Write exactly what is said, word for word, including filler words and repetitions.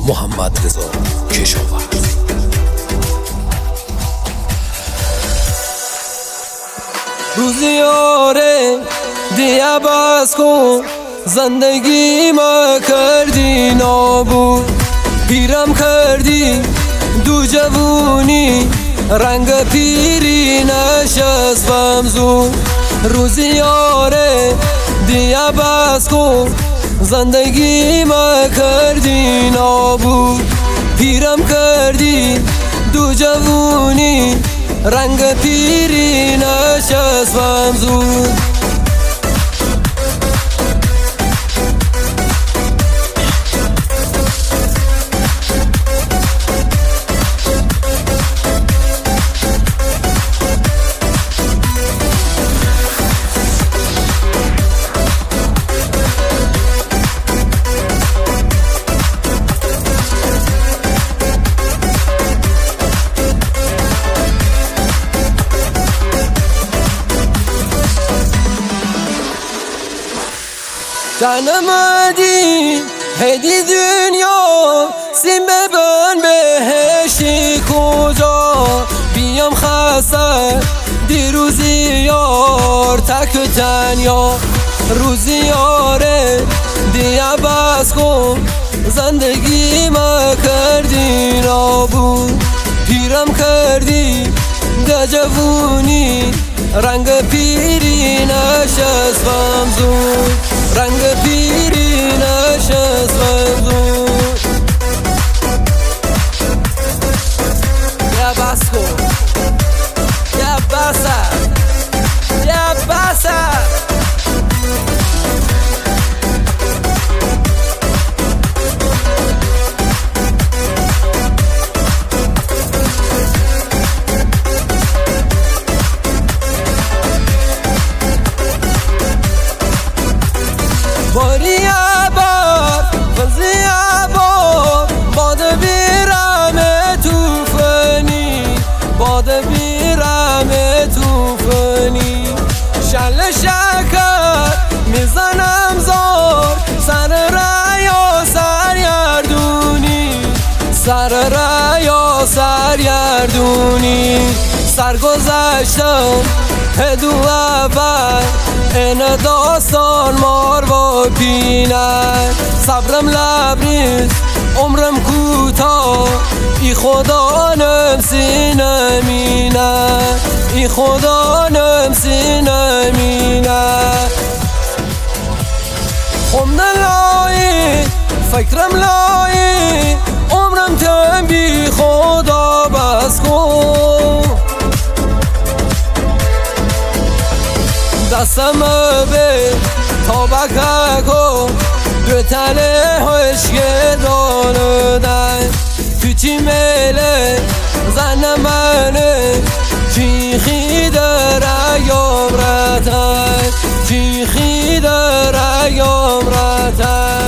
محمد رضا کشاورز. روزیاره دیگه بس کن، زندگی ما کردی نابود، پیرم کردی دو جوونی، رنگ پیری نشستم زود. روزیاره دیگه بس کن، زندگی ما کردی نابود، پیرم کردی دو جوونی، رنگ پیری نشستم زود. جنمدی هدی دنیا سیم ببن بهشتی کجا، بیام خسته دی روزی یار تک و تنیا. روزی یاره دیگه بس کن، زندگی ما کردی نابود، پیرم کردی ده جوونی، رنگ پیری نشستم زود، رنگ پیری نشستم زود. یا بس کن، یا بسه، یا بسه. باری عبار فضی عبار، باد بیرم توفانی، باد بیرم توفانی. شل شکر میزنم زار، سر ریا سرگردونی، سر ریا سرگردونی. سرگذشتم هدو اول این داستان مار و پینر، صبرم لبریز عمرم کوتاه، ای خدا نمسی نمینه، ای خدا نمسی نمینه. خمد لایی فکرم لایی، عمرم تن بی خدا بس کن. دستم به تا بکن دو تنه هشگه داندن، تو چی میله زن منه، چیخی در ایام رتن، چیخی در ایام رتن.